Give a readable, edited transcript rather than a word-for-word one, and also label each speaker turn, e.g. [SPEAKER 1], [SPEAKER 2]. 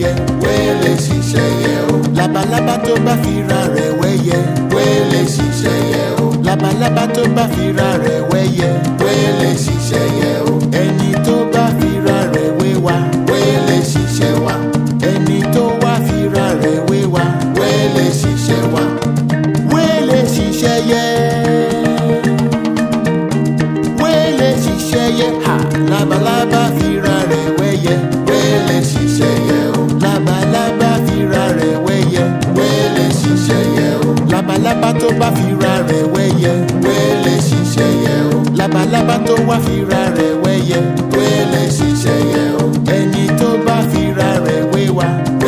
[SPEAKER 1] wẹ́yẹ.
[SPEAKER 2] wẹ́lẹ̀ ṣiṣẹ́ yẹ o.
[SPEAKER 1] Labalábá tó bá fira rẹ̀ wẹ́yẹ.
[SPEAKER 2] wẹ́lẹ̀ ṣiṣẹ́ yẹ o.
[SPEAKER 1] Labalábá tó bá fira rẹ̀ wẹ́yẹ.
[SPEAKER 2] wẹ́lẹ̀ ṣiṣẹ́ yẹ o.
[SPEAKER 1] Ẹni tó bá fira rẹ̀ wéwa.
[SPEAKER 2] wẹ́lẹ̀ ṣiṣẹ́ wa.
[SPEAKER 1] Ẹni tó wá fira rẹ̀ wéwa.
[SPEAKER 2] wẹ́lẹ̀ ṣiṣẹ́ wa.
[SPEAKER 1] Wẹ́lẹ̀ ṣiṣẹ́ yẹ. Wẹ́lẹ̀ ṣiṣẹ́ yẹ. Ha! Labalábá fira rẹ̀ wẹ́yẹ.
[SPEAKER 2] wẹ́lẹ̀ ṣiṣẹ́ yẹ o.
[SPEAKER 1] Labalábá fira rẹ̀ wẹ́yẹ.
[SPEAKER 2] wẹ́lẹ̀ ṣiṣẹ́ yẹ o.
[SPEAKER 1] Labalábá tó bá fira rẹ̀ wẹ́yẹ.
[SPEAKER 2] wẹ́lẹ̀ ṣiṣẹ́ yẹ o.
[SPEAKER 1] Labalábá tó wá fira rẹ̀ wẹ́yẹ.
[SPEAKER 2] wẹ́lẹ̀ ṣiṣẹ́ yẹ o.
[SPEAKER 1] Ẹni tó bá fira rẹ̀ wéwa.